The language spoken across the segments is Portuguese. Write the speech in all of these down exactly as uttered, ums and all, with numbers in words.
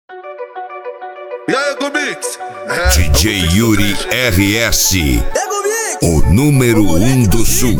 E aí, Gumix? É, D J Yuri R S, o número um do sul.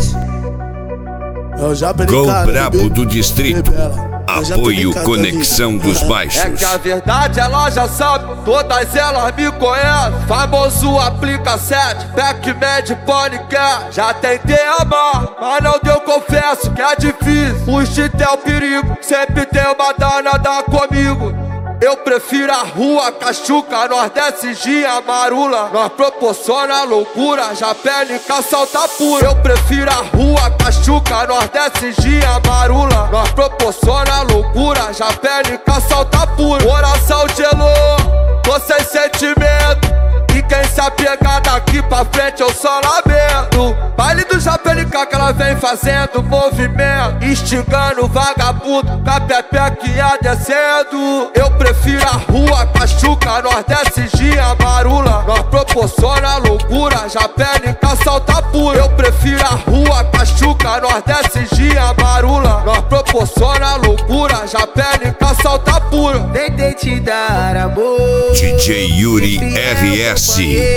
Gol brabo do distrito. Apoio Conexão dos Baixos. É que a verdade ela já sabe, todas elas me conhecem. Famoso aplica sete, Pac-Man, Ponycat. Já tentei amar, mas não deu, confesso que é difícil. O instinto é o perigo, sempre tem uma danada comigo. Eu prefiro a rua, cachuca, nós desce dia marula. Nós proporciona loucura, já pénica, salta pura. Eu prefiro a rua, cachuca, nós desce dia marula. Nós proporciona loucura, já pénica, salta pura. Coração gelou, tô sem sentimento. E quem se apegar daqui pra frente eu só lamento. Baile do Japelica que ela vem fazendo movimento, instigando vagabundo, com a pepequinha descendo. Eu prefiro a rua, cachuca, nós desce dia marula. Nós proporciona loucura, Japelica salta pura. Eu prefiro a rua, cachuca, nós desce dia marula. Nós proporciona loucura, Japelica salta pura. Tentei te dar amor, D J Yuri R S,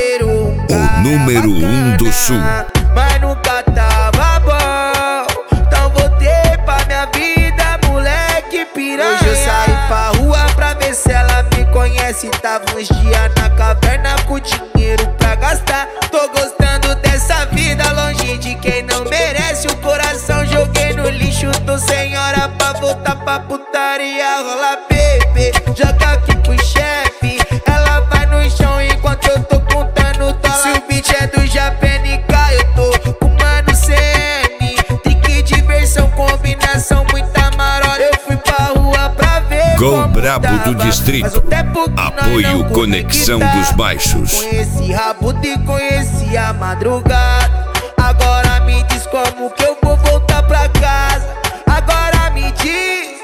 o número um do sul. mas nunca tava bom. Então voltei pra minha vida, moleque piranha. Hoje eu saí pra rua pra ver se ela me conhece. Tava uns dias na caverna com dinheiro pra gastar. Tô gostando dessa vida, longe de quem não merece. O coração joguei no lixo, tô sem hora pra voltar pra putaria. Rola bebê, joga aqui pro chefe. Ela vai no chão enquanto eu tô contando dólar. Se o beat é do Japelica, eu tô com mano C M. Trique, diversão, combinação, muita marola. Eu fui pra rua pra ver Gol como brabo tava, do distrito. Apoio Conexão dos Baixos. Conheci Rabudo e conheci a madrugada. Agora me diz como que eu vou voltar pra casa. Agora me diz.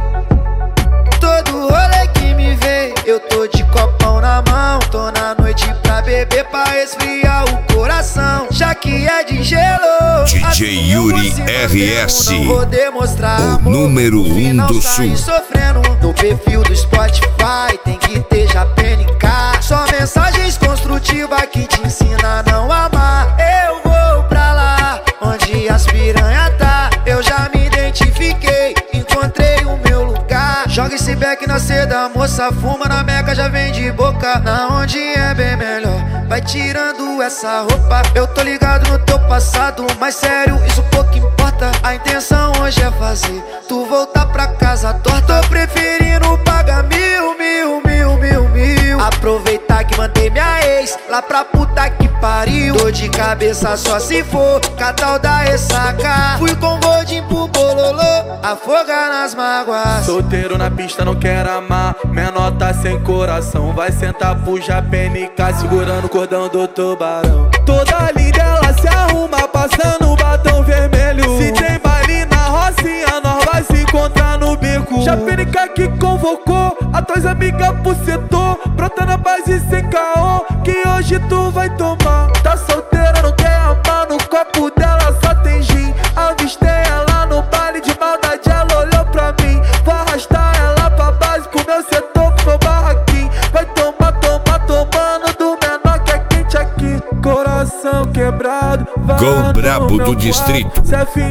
Todo rolê que me vê, eu tô de copão na mão. Tô na noite pra beber, pra esfriar o coração. Já que é de gelo, D J assim Yuri eu vou R S, não vou demonstrar o amor. número No um final do sair sul. sofrendo no perfil do Spotify, tem que ter Japelica. Só mensagens construtivas que te ensina a não amar. Eu vou pra lá, onde as piranha tá. Eu já me identifiquei, encontrei o meu lugar. Joga esse beck na seda, moça fuma na meca, já vem de boca. Na onde é bem melhor, vai tirando essa roupa. Eu tô ligado no teu passado, mas sério, isso pouco importa. A intenção hoje é fazer tu voltar pra casa torta. Tô preferindo pagar mil, mil, mil, mil, mil. Aproveitar que mandei minha ex lá pra puta que pariu. Tô de cabeça só se for catal da ressaca. Fui com Goldin pro bololô, afogar nas mágoas. Solteiro na pista, não quero amar. Menor tá sem coração, vai sentar pro Japelica, segurando o cordão do tubarão. Toda linda ela se arruma, passando batom vermelho. Se tem baile na rocinha, nós vai se encontrar no beco. Japelica que convocou as tuas amigas pro setor. Brota na base sem caô, que hoje tu vai tomar. Tá solteira, não quer amar, no copo dela só tem gin. Avistei ela no baile de maldade, ela olhou pra mim. Vou arrastar ela pra base pro meu setor, pro meu barraquinho. Vai tomar, tomar, tomando do menor que é quente aqui. Coração quebrado, Gol brabo do distrito.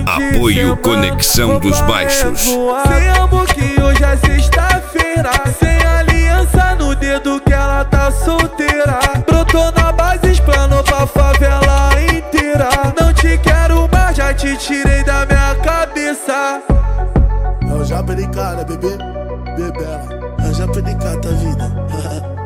Apoio Conexão dos Baixos. Sem amor que hoje é sexta-feira, sem aliança no dedo que ela tá solteira. Brotou na base, explanou pra favela inteira. Não te quero mais, já te tirei da minha cabeça. É o Japelica, né, bebê? Bebela. É o Japelica, tá vida.